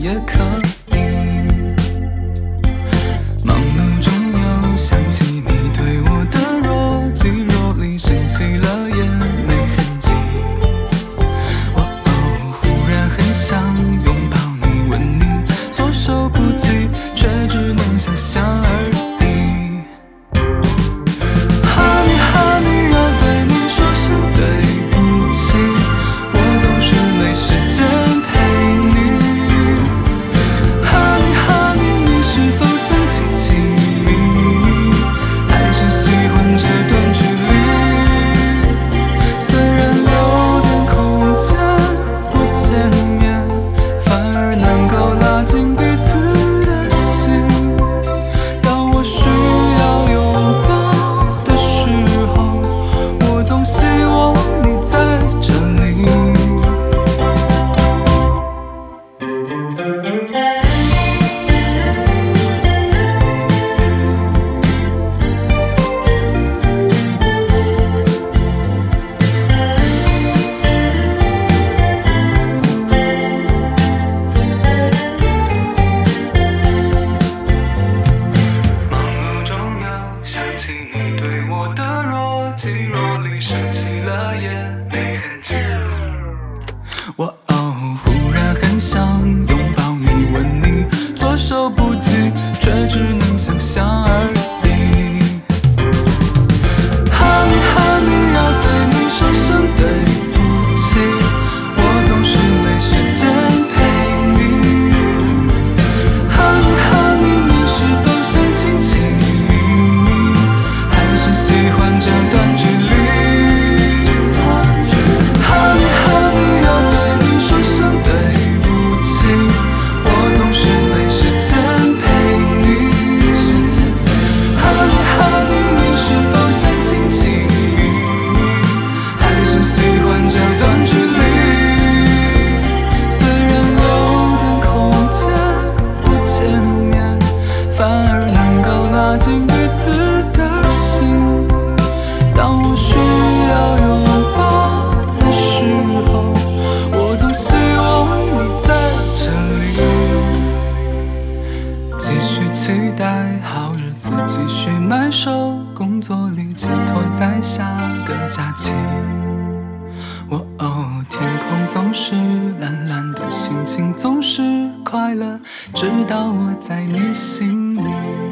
也可以。忙碌中又想起你对我的若即若离，生气了也没痕迹。我忽然很想拥抱你，吻你，措手不及，却只能想象而已。Honey Honey， 要对你说声对不起，我总是没时间陪你。Honey Honey， 你是否想亲亲密密，还是喜欢这段距离？虽然留点空间不见面，反而能够拉近彼此的心。当我需要拥抱的时候，我总希望你在这里。忙碌中又想起你对我的若即若离，生气了也没痕迹。我忽然很想拥抱你，吻你，措手不及，却只能想象而已。Honey Honey， 要对你说声对不起，我总是没时间陪你。Honey Honey， 你是否想亲亲密密，还是喜欢这段距离？Honey Honey， 要对你说声对不起，我总是没时间陪你。Honey Honey， 你是否想亲亲密密，还是喜欢这段距离？虽然留点空间不见面，反而能够拉近彼此的心。当我需要拥抱的时候，我总希望你在这里。继续期待好日子，继续埋首工作里，寄托在下个假期。天空总是蓝蓝的，心情总是快乐，直到我在你心里。